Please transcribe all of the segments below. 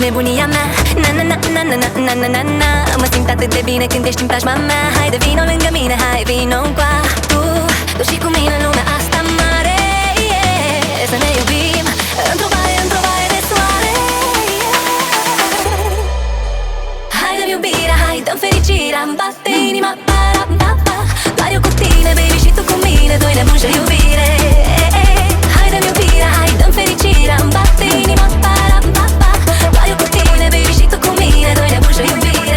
nebunia mea. Na-na-na-na-na-na-na-na-na. Mă simt atât de bine când ești în preajma mea. Haide vino lângă mine, hai vino încoa. Tu și cu mine în lumea asta mare, yeah. Să ne iubim într-o baie de soare, yeah. Hai dă-mi iubirea, hai dă-mi fericirea, îmi bate inima, pa-ra-pa-pa. Doar eu cu tine, baby, și tu cu mine, doi nebuni și iubire. Hai dă-mi iubirea, hai dă-mi fericirea, îmi bate inima, pa-ra-pa-pa. Doar eu cu tine, baby, și tu cu mine, doi nebuni și iubire.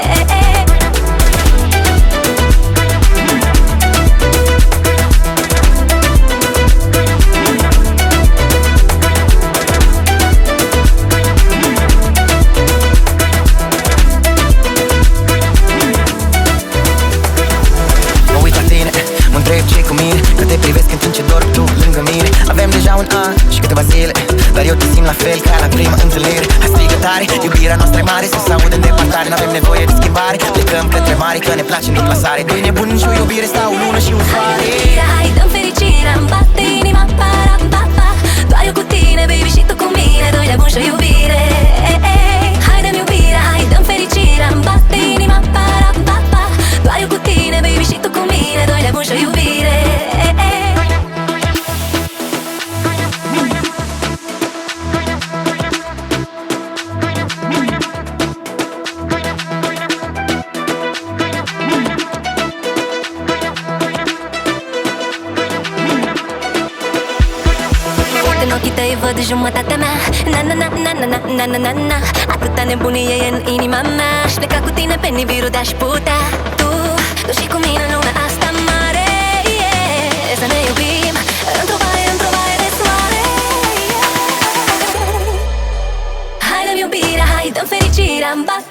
Că te privesc în timp ce dorm tu lângă mine. Avem deja un an și câteva zile, dar eu te simt la fel ca la prima întâlnire. Hai strigă tare, iubirea noastră e mare, să se aude în depărtare. N-avem nevoie de schimbare, plecăm către mare, că ne place în deplasare. Doi nebuni și o iubire, stau o lună și un soare. Hai dă-mi fericirea, îmi bate inima, pa-ra-pa-pa. Doar eu cu tine, baby, și tu cu mine, doi nebuni și o iubire. Hai dă-mi iubirea, hai dă-mi fericirea, îmi bate inima, pa-ra-pa-pa. Doar eu cu tine, baby, și tu cu mine, doi nebuni și o iubire. În ochii tăi văd jumătatea mea. Na-na-na-na-na-na-na-na-na. Atâta nebunie e în inima mea. Aș pleca cu tine pe Nibiru de-aș putea. Tu și cu mine în lumea asta mare, yeah. Să ne iubim într-o baie de soare, yeah. Hai dă-mi iubirea, hai dă-mi fericirea, îmi bat